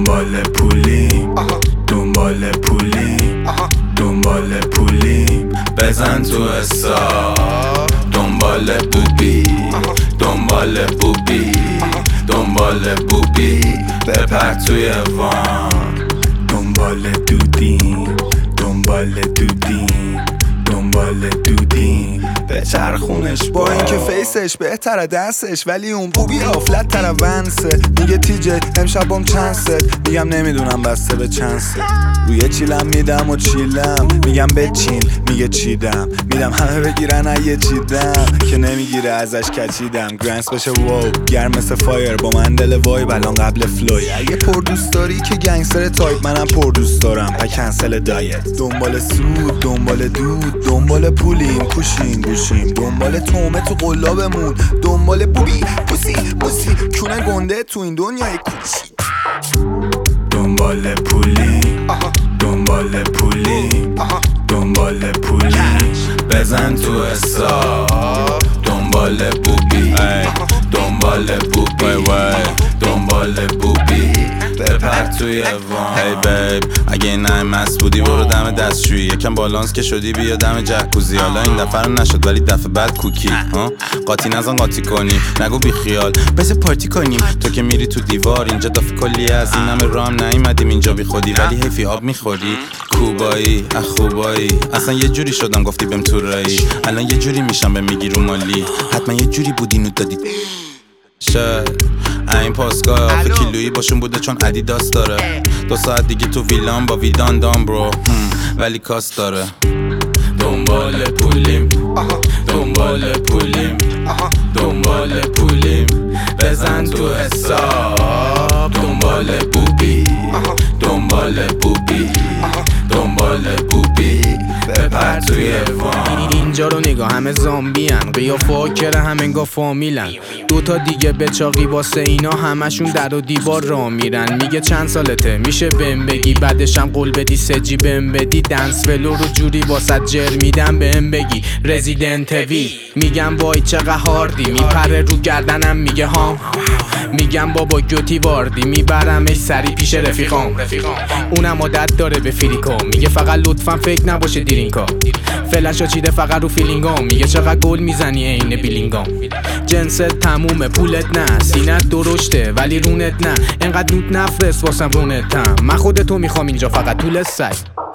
دنبال پولیم دنبال پولیم دنبال پولیم بزن تو حساب دنبال بوبی دنبال بوبی دنبال بوبی بپر توی وان دنبال دودیم دنبال دودیم دنبال دودیم به چرخونش با اینکه فیسش بهتره دستش ولی اون بوبی آفلت تره ونسه میگه تیجه امشبم چند ست میگم نمیدونم بسته به چند ست روی چیلم میدم و چیلم میگم بچین میگه چیدم میدم همه بگیرن یه چیدم که نمیگیره ازش کچیدم گرنس بشه واو گرم مثل فایر با من دل وای بلان قبل فلوی اگه پر دوست داری که گنگستر تایپ منم پر دوست دارم پا کنسل دایت دنبال سود دنبال دود دنبال پولیم پوشیم گوشیم دنبال تومه تو قلابمون دنبال بوبی پوسی پوسی کونه گنده تو این دنیای کوچی دنبال پولیم دنبال پولیم دنبال پولیم بزن تو حساب دنبال بوبی دنبال بوبی دنبال بوبی بپر توی وان هی بیب اگه این نای مست بودی برو دم دستشویی یکم بالانس که شدی بیا دم جکوزی حالا این دفعه رو نشد ولی دفعه بعد کوکی قاطی نزن قاطی کنی نگو بی خیال بس پارتی کنیم تو که میری تو دیوار اینجا دافی کلی از این همه رام نیومدیم اینجا بی خودی ولی حیفی آب میخوری کوبایی اخوبایی اصلا یه جوری شدم گفتی بهم تو رایی الان یه جوری میشم به میگی رو مالی حتما یه جوری بودی نو دادی شاید این پاسگاه آخه کیلویی باشون بوده چون ادیداس داره 2 ساعت دیگه تو ویلان با ویدان دام برو ولی کاس داره دنبال پولیم دنبال پولیم دنبال پولیم بزن تو حساب دنبال بوبی دنبال بوبی دنبال بوبی بپر توی وان اینجا رو نگاه همه زامبیان قیافه ها کره همه انگار فامیلن 2 تا دیگه بچاقی واسه اینا همشون در و دیوار را میرن میگه چند سالته میشه بهم بگی بعدشم قول بدی سجی بهم بدی دنس ولو رو جوری واسه جر میدم بهم بگی رزیدنت وی میگم وای چقدر هاردی میپره رو گردنم میگه هام میگم بابا گوتی واردی میبرمش سری پیش رفیقام اونم عادت داره به فریکا میگه فقط لطفا فکر نباشه دیرینکا فلشا چیده فقط رو فیلینگام میگه چقدر گل میزنی عین بیلینگام جنست تمومه پولت نه سینت درشته ولی رونت نه انقدر نوت نفرست واسم رونتم من خودتو میخوام اینجا فقط طول سگ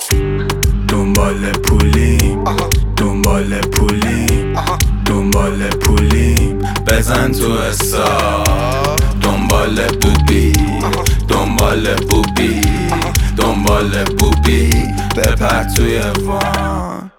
دنبال پولیم دنبال پولیم دنبال پولیم بزن تو حساب دنبال بوبی دنبال بوبی دنبال بوبی بپر توی وان